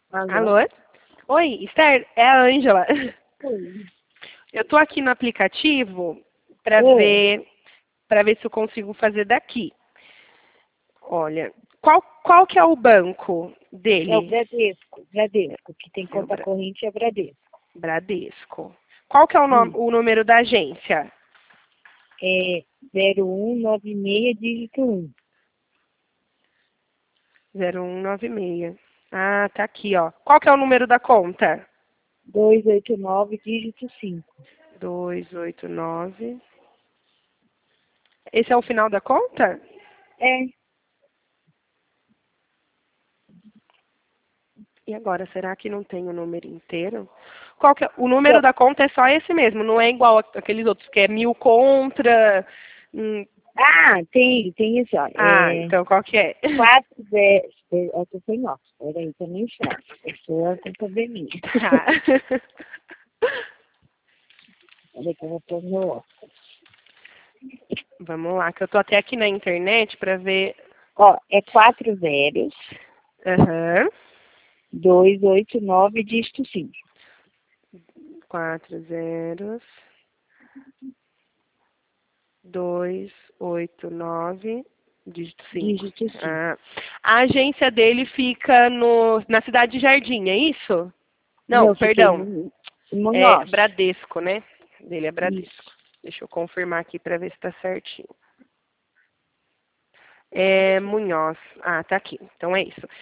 Alô? Alô? Oi, Esther, é a Ângela. Oi. Eu tô aqui no aplicativo para Oi. ver para ver se eu consigo fazer daqui. Olha, qual que é o banco É o dele? Bradesco. Bradesco. Que tem É o conta corrente é Bradesco. Bradesco. Qual que é Isso. o número da agência? É 0196 dígito 1. 0196. Ah, tá aqui, ó. Qual que é o número da conta? 289 dígito 5. 289. Esse é o final da conta? É. E agora, será que não tem o número inteiro? Qual que é? O número Então, da conta é só esse mesmo, não é igual aqueles outros, que é 1000 contra. tem esse, ó. É Então qual que é? 4, 10. Eu tô sem óculos. Peraí, que eu nem enxergo. Eu sou com probleminha. Tá. Peraí que eu vou pôr meu óculos. Vamos lá, que eu tô até aqui na internet para ver. Ó, é 4 zeros, Aham. 289 dígito 5. 4 zeros. 289, dígito 5. Dígito 5. Ah. A agência dele fica na cidade de Jardim, é isso? Não, Eu fiquei perdão. no É Monós. Bradesco, né? Dele é Bradesco. Isso. Deixa eu confirmar aqui para ver se está certinho. É Munhoz. Ah, tá aqui. Então é isso.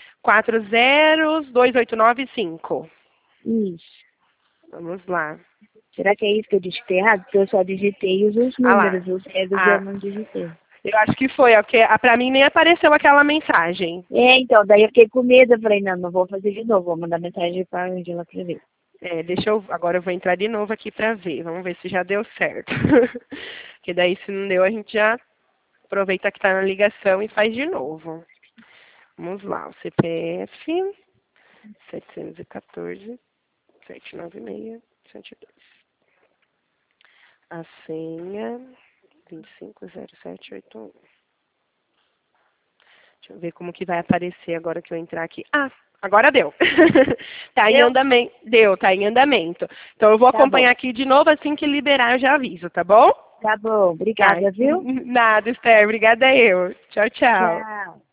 4028995. Isso. Vamos lá. Será que é isso que eu digitei errado? Porque eu só digitei os Ah lá. números, os zeros eu Ah, não digitei. eu acho que foi, porque para mim nem apareceu aquela mensagem. É, então, daí eu fiquei com medo, eu falei, não vou fazer de novo, vou mandar mensagem para a Angela pra ver. Agora eu vou entrar de novo aqui para ver. Vamos ver se já deu certo. Porque daí se não deu, a gente já aproveita que está na ligação e faz de novo. Vamos lá, o CPF 714 796 102. A senha 250781. Deixa eu ver como que vai aparecer agora que eu entrar aqui. Ah, agora deu. Tá em Deu? andamento. Deu, tá em andamento. Então eu vou Tá bom. acompanhar aqui de novo, assim que liberar eu já aviso, tá bom? Tá bom, Tá. obrigada, viu? Nada, Esther. Obrigada eu. Tchau, tchau. Tchau.